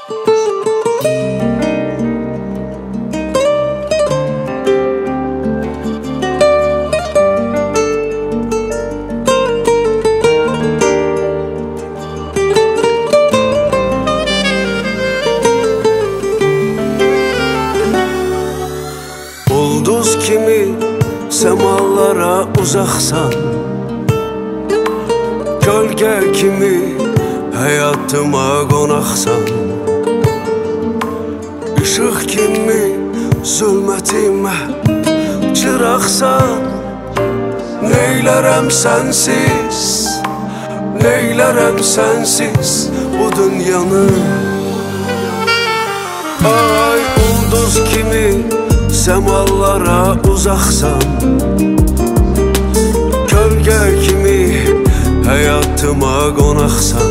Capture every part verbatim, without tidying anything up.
Ulduz kimi semalara uzaksan, gölge kimi hayatıma qonaqsan, ışıq kimi zulmətimə çıraqsan. Neylərəm sənsiz, neylərəm sənsiz bu dünyanı. Ay ulduz kimi semalara uzaksan, gölge kimi hayatıma qonaqsan,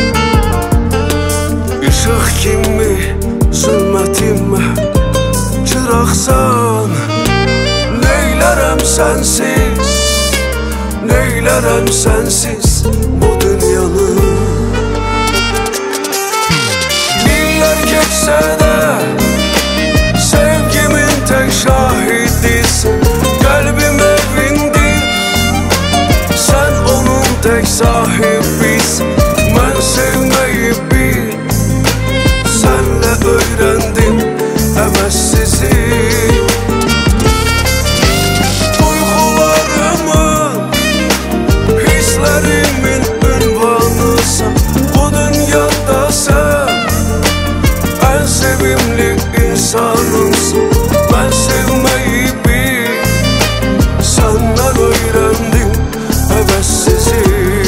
ışıq kimi zulmətimə çıraqsan. Neylərəm sənsiz, neylərəm sənsiz bu dünyanı. Minlər keçsə də sevgimin tek şahidisin. Kalbim evindir, sen onun tek sahibisin. Ben sevmeyi bil, senle öğrendim əvəzsizi. Duygularımın, hislerimin ünvanısan. Bu dünyada sen en sevimli insanımsın. Ben sevmeyi bil, senden öğrendim əvəzsizi.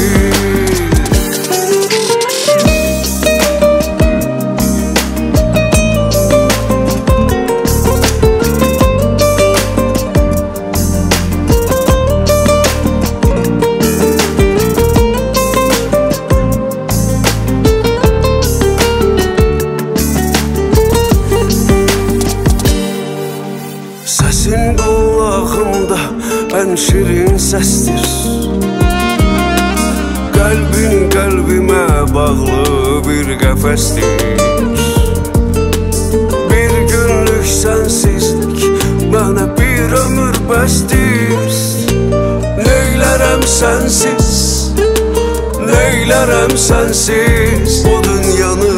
Səsin qulağımda ən şirin səsdir. Qəlbin qəlbimə bağlı bir qəfəsdir. Bir günlük sənsizlik mənə bir ömür bəsdir. Neylərəm sənsiz, neylərəm sənsiz bu dünyanı.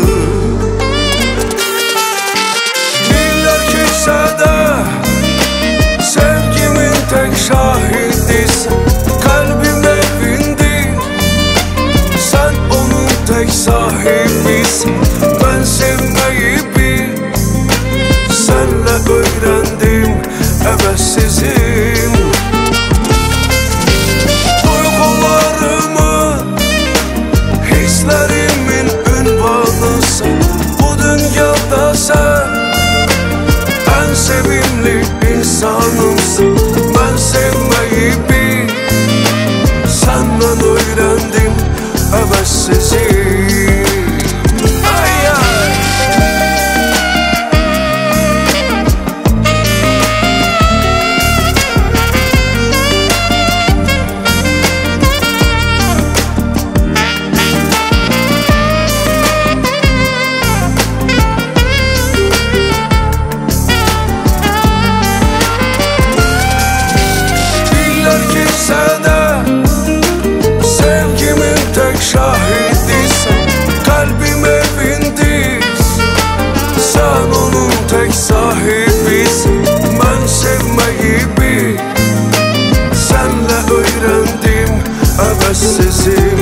Minlər keçsə də sevgimin tek şahidisin. Kalbim evindir, sen onun tek sahibisin. Ben sevmeyi bil, senle öğrendim əvəzsizim. Duygularımın, hislerimin ünvanısan. Bu dünyada sen en sevimli insanımsın. Ben sevmeyi bil, senden öğrendim əvəzsizi. Ay ay. Şahidisin, kalbim evindir, sen onun tek sahibisin. Ben sevmeyi bil, senle öğrendim əvəzsizim.